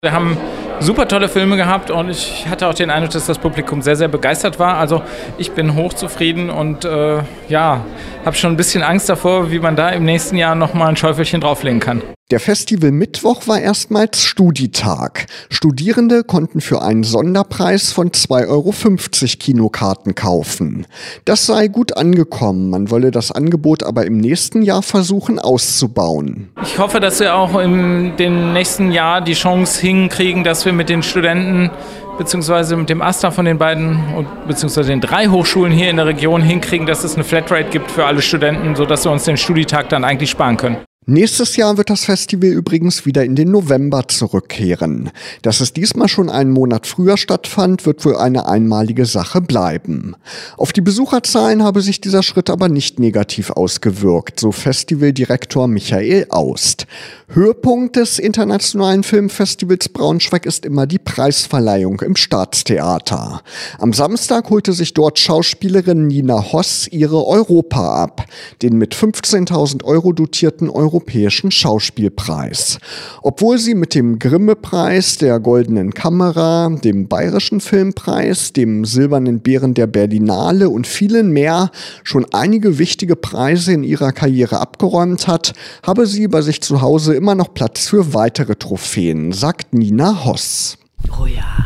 Wir haben super tolle Filme gehabt und ich hatte auch den Eindruck, dass das Publikum sehr, sehr begeistert war. Also ich bin hochzufrieden und habe schon ein bisschen Angst davor, wie man da im nächsten Jahr nochmal ein Schäufelchen drauflegen kann. Der Festival-Mittwoch war erstmals Studitag. Studierende konnten für einen Sonderpreis von 2,50 € Kinokarten kaufen. Das sei gut angekommen, man wolle das Angebot aber im nächsten Jahr versuchen auszubauen. Ich hoffe, dass wir auch im dem nächsten Jahr die Chance hinkriegen, dass wir mit den Studenten beziehungsweise mit dem AStA von den beiden beziehungsweise den 3 Hochschulen hier in der Region hinkriegen, dass es eine Flatrate gibt für alle Studenten, sodass wir uns den Studitag dann eigentlich sparen können. Nächstes Jahr wird das Festival übrigens wieder in den November zurückkehren. Dass es diesmal schon einen Monat früher stattfand, wird wohl eine einmalige Sache bleiben. Auf die Besucherzahlen habe sich dieser Schritt aber nicht negativ ausgewirkt, so Festivaldirektor Michael Aust. Höhepunkt des Internationalen Filmfestivals Braunschweig ist immer die Preisverleihung im Staatstheater. Am Samstag holte sich dort Schauspielerin Nina Hoss ihre Europa ab, den mit 15.000 € dotierten Europäischen Schauspielpreis. Obwohl sie mit dem Grimme-Preis, der Goldenen Kamera, dem Bayerischen Filmpreis, dem Silbernen Bären der Berlinale und vielen mehr schon einige wichtige Preise in ihrer Karriere abgeräumt hat, habe sie bei sich zu Hause immer noch Platz für weitere Trophäen, sagt Nina Hoss. Oh ja,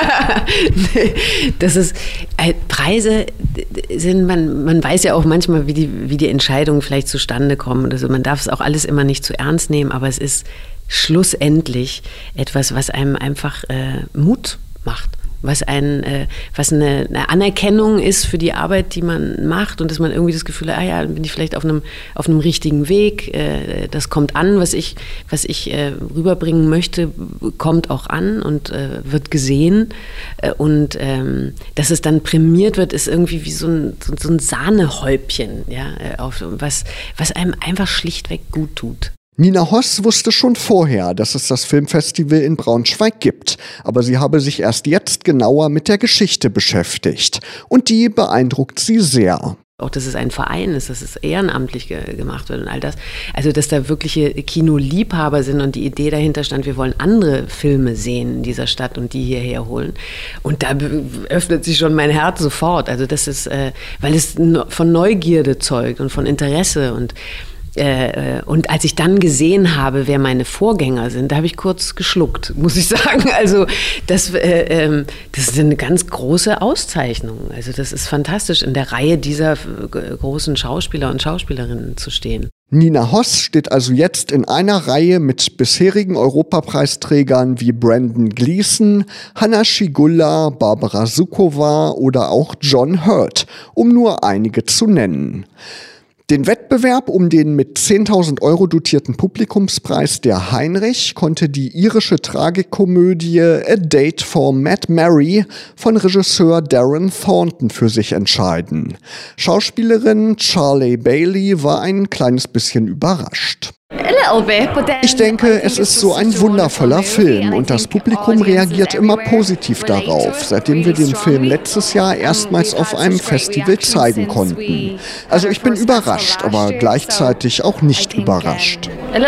das ist, Preise sind, man weiß ja auch manchmal, wie die Entscheidungen vielleicht zustande kommen oder so. Man darf es auch alles immer nicht zu ernst nehmen, aber es ist schlussendlich etwas, was einem einfach Mut macht. Was eine Anerkennung ist für die Arbeit, die man macht und dass man irgendwie das Gefühl hat, dann bin ich vielleicht auf einem richtigen Weg, das kommt an, was ich rüberbringen möchte, kommt auch an und wird gesehen und dass es dann prämiert wird, ist irgendwie wie so ein Sahnehäubchen, ja, was einem einfach schlichtweg gut tut. Nina Hoss wusste schon vorher, dass es das Filmfestival in Braunschweig gibt, aber sie habe sich erst jetzt genauer mit der Geschichte beschäftigt. Und die beeindruckt sie sehr. Auch, dass es ein Verein ist, dass es ehrenamtlich gemacht wird und all das. Also, dass da wirkliche Kinoliebhaber sind und die Idee dahinter stand, wir wollen andere Filme sehen in dieser Stadt und die hierher holen. Und da öffnet sich schon mein Herz sofort. Also, das ist, weil es von Neugierde zeugt und von Interesse und als ich dann gesehen habe, wer meine Vorgänger sind, da habe ich kurz geschluckt, muss ich sagen. Also das ist eine ganz große Auszeichnung. Also das ist fantastisch, in der Reihe dieser großen Schauspieler und Schauspielerinnen zu stehen. Nina Hoss steht also jetzt in einer Reihe mit bisherigen Europapreisträgern wie Brendan Gleeson, Hanna Schygulla, Barbara Sukowa oder auch John Hurt, um nur einige zu nennen. Den Wettbewerb um den mit 10.000 € dotierten Publikumspreis der Heinrich konnte die irische Tragikomödie A Date for Mad Mary von Regisseur Darren Thornton für sich entscheiden. Schauspielerin Charlie Bailey war ein kleines bisschen überrascht. Ich denke, es ist so ein wundervoller Film und das Publikum reagiert immer positiv darauf, seitdem wir den Film letztes Jahr erstmals auf einem Festival zeigen konnten. Also ich bin überrascht, aber gleichzeitig auch nicht überrascht.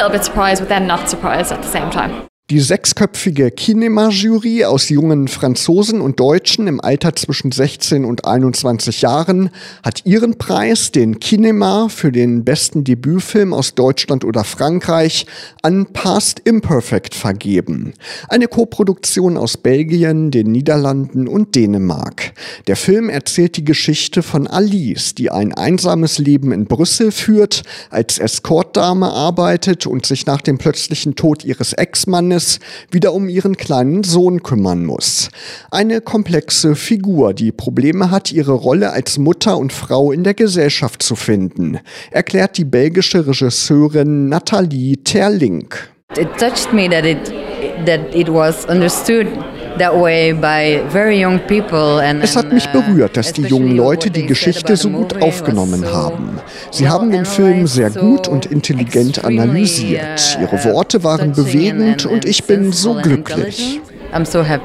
Die 6-köpfige Kinema-Jury aus jungen Franzosen und Deutschen im Alter zwischen 16 und 21 Jahren hat ihren Preis, den Kinema, für den besten Debütfilm aus Deutschland oder Frankreich an Past Imperfect vergeben. Eine Koproduktion aus Belgien, den Niederlanden und Dänemark. Der Film erzählt die Geschichte von Alice, die ein einsames Leben in Brüssel führt, als Escortdame arbeitet und sich nach dem plötzlichen Tod ihres Ex-Mannes wieder um ihren kleinen Sohn kümmern muss. Eine komplexe Figur, die Probleme hat, ihre Rolle als Mutter und Frau in der Gesellschaft zu finden, erklärt die belgische Regisseurin Nathalie Terlink. It touched me that it was understood that way by very young people. Es hat mich berührt, dass die jungen Leute die Geschichte so gut aufgenommen haben. Sie haben den Film sehr gut und intelligent analysiert. Ihre Worte waren bewegend und ich bin so glücklich. I'm so happy.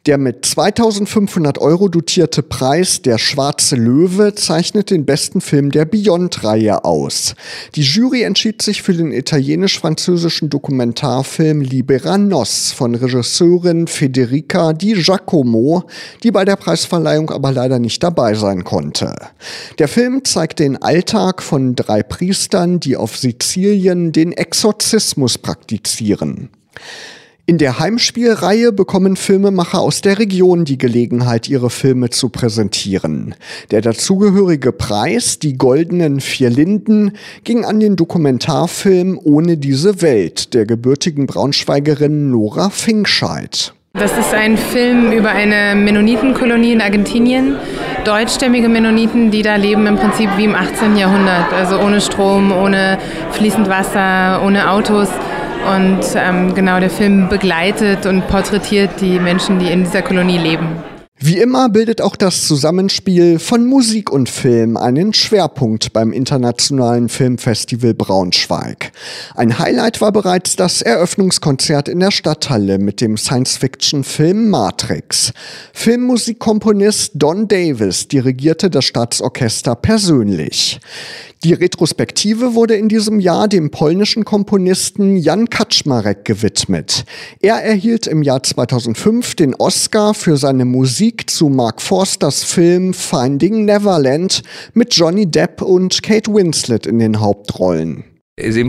Der mit 2.500 € dotierte Preis Der Schwarze Löwe zeichnet den besten Film der Beyond-Reihe aus. Die Jury entschied sich für den italienisch-französischen Dokumentarfilm Libera Nos von Regisseurin Federica Di Giacomo, die bei der Preisverleihung aber leider nicht dabei sein konnte. Der Film zeigt den Alltag von 3 Priestern, die auf Sizilien den Exorzismus praktizieren. In der Heimspielreihe bekommen Filmemacher aus der Region die Gelegenheit, ihre Filme zu präsentieren. Der dazugehörige Preis, die Goldenen 4 Linden, ging an den Dokumentarfilm Ohne diese Welt der gebürtigen Braunschweigerin Nora Finkscheid. Das ist ein Film über eine Mennonitenkolonie in Argentinien. Deutschstämmige Mennoniten, die da leben im Prinzip wie im 18. Jahrhundert. Also ohne Strom, ohne fließend Wasser, ohne Autos. Und genau, der Film begleitet und porträtiert die Menschen, die in dieser Kolonie leben. Wie immer bildet auch das Zusammenspiel von Musik und Film einen Schwerpunkt beim Internationalen Filmfestival Braunschweig. Ein Highlight war bereits das Eröffnungskonzert in der Stadthalle mit dem Science-Fiction-Film Matrix. Filmmusikkomponist Don Davis dirigierte das Staatsorchester persönlich. Die Retrospektive wurde in diesem Jahr dem polnischen Komponisten Jan Kaczmarek gewidmet. Er erhielt im Jahr 2005 den Oscar für seine Musik zu Mark Forsters Film Finding Neverland mit Johnny Depp und Kate Winslet in den Hauptrollen. Es ist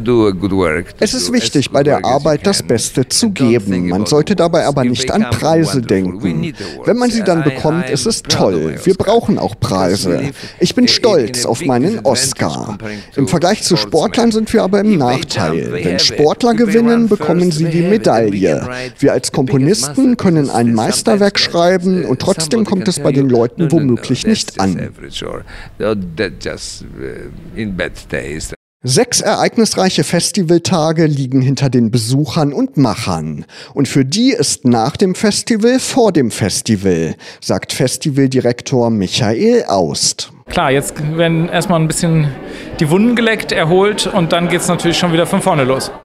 wichtig, bei der Arbeit das Beste zu geben. Man sollte dabei aber nicht an Preise denken. Wenn man sie dann bekommt, ist es toll. Wir brauchen auch Preise. Ich bin stolz auf meinen Oscar. Im Vergleich zu Sportlern sind wir aber im Nachteil. Wenn Sportler gewinnen, bekommen sie die Medaille. Wir als Komponisten können ein Meisterwerk schreiben und trotzdem kommt es bei den Leuten womöglich nicht an. 6 ereignisreiche Festivaltage liegen hinter den Besuchern und Machern. Und für die ist nach dem Festival vor dem Festival, sagt Festivaldirektor Michael Aust. Klar, jetzt werden erstmal ein bisschen die Wunden geleckt, erholt und dann geht es natürlich schon wieder von vorne los.